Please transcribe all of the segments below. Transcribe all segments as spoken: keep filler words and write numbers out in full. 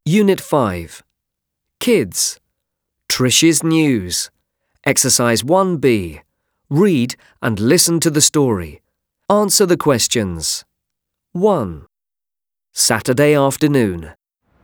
Unit five. Kids. Trish's News. Exercise one B. Read and listen to the story. Answer the questions. one. Saturday afternoon.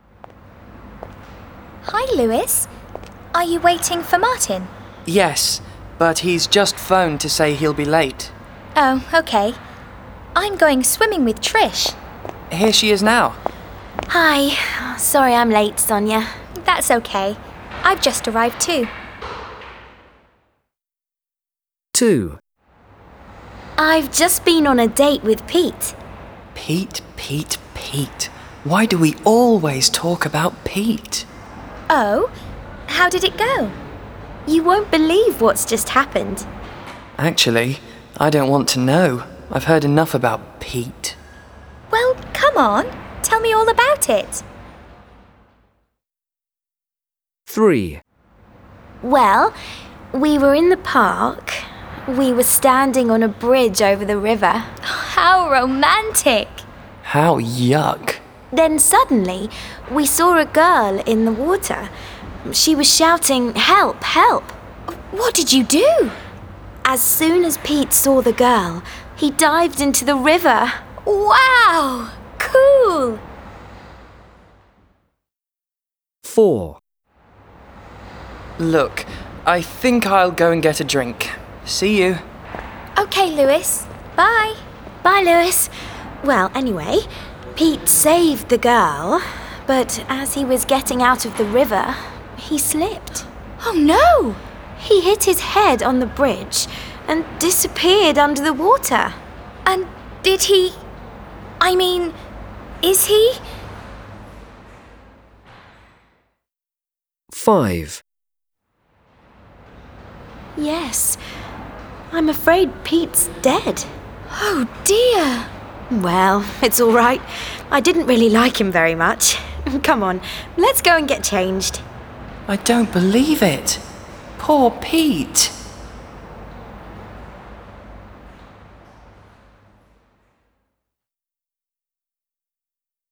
Hi, Lewis. Are you waiting for Martin? Yes, but he's just phoned to say he'll be late. Oh, okay. I'm going swimming with Trish. Here she is now. Hi. Sorry I'm late, Sonia. That's okay. I've just arrived too. two. I've just been on a date with Pete. Pete, Pete, Pete. Why do we always talk about Pete? Oh, how did it go? You won't believe what's just happened. Actually, I don't want to know. I've heard enough about Pete. Well, come on. Tell me all about it. three. Well, we were in the park. We were standing on a bridge over the river. How romantic! How yuck. Then suddenly, we saw a girl in the water. She was shouting, "Help, help!" What did you do? As soon as Pete saw the girl, he dived into the river. Wow! Cool! four. Look, I think I'll go and get a drink. See you. Okay, Lewis. Bye. Bye, Lewis. Well, anyway, Pete saved the girl, but as he was getting out of the river, he slipped. Oh no! He hit his head on the bridge and disappeared under the water. And did he... I mean, is he... five. Yes, I'm afraid Pete's dead. Oh dear! Well, it's all right. I didn't really like him very much. Come on, let's go and get changed. I don't believe it. Poor Pete.